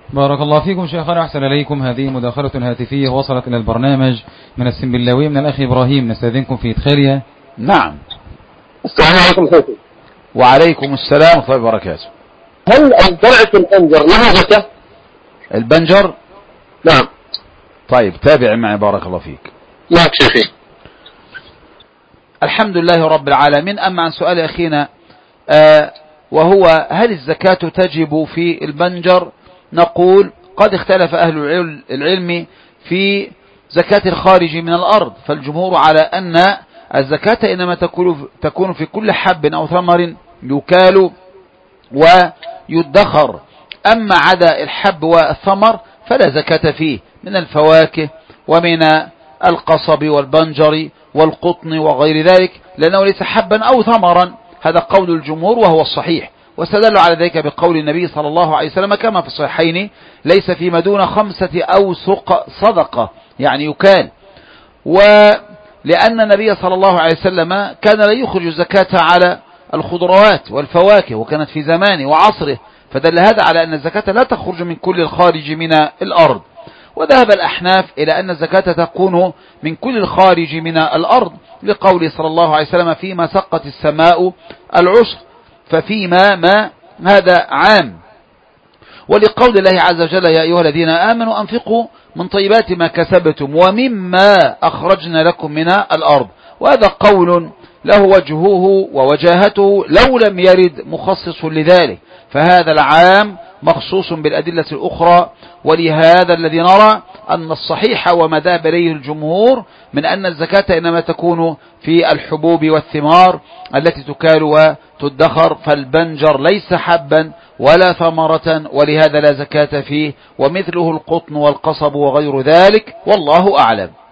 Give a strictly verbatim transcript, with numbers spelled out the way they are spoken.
بارك الله فيكم شيخنا، أحسن إليكم. هذه مداخلة هاتفية وصلت إلى البرنامج من السنبلاوي من الأخ إبراهيم، نستأذنكم في إدخالها. نعم. السلام عليكم سيدي. وعليكم السلام ورحمة الله وبركاته. هل الزرع في البنجر لها زكاة؟ البنجر؟ نعم. طيب تابع معي بارك الله فيك. معك شيخي. الحمد لله رب العالمين. أما عن سؤال أخينا آه وهو هل الزكاة تجب في البنجر، نقول قد اختلف أهل العلم في زكاة الخارج من الأرض، فالجمهور على أن الزكاة إنما تكون في كل حب أو ثمر يكال ويدخر، أما عدا الحب والثمر فلا زكاة فيه من الفواكه ومن القصب والبنجر والقطن وغير ذلك، لأنه ليس حبا أو ثمرا. هذا قول الجمهور وهو الصحيح، واستدلوا على ذلك بقول النبي صلى الله عليه وسلم كما في الصحيحين: ليس فيما دون خمسة أوسق صدقة، يعني يكال. ولأن النبي صلى الله عليه وسلم كان لا يخرج الزكاة على الخضروات والفواكه، وكانت في زمانه وعصره، فدل هذا على أن الزكاة لا تخرج من كل الخارج من الأرض. وذهب الأحناف إلى أن الزكاة تكون من كل الخارج من الأرض، لقول صلى الله عليه وسلم: فيما سقت السماء العشر، ففيما ما هذا عام. ولقول الله عز وجل: يا أيها الذين آمنوا أنفقوا من طيبات ما كسبتم ومما أخرجنا لكم من الأرض. وهذا قول له وجهه ووجاهته لو لم يرد مخصص لذلك، فهذا العام مخصوص بالأدلة الأخرى. ولهذا الذي نرى أن الصحيح وما ذهب إليه الجمهور من أن الزكاة إنما تكون في الحبوب والثمار التي تكال وتدخر، فالبنجر ليس حبا ولا ثمرة، ولهذا لا زكاة فيه، ومثله القطن والقصب وغير ذلك، والله أعلم.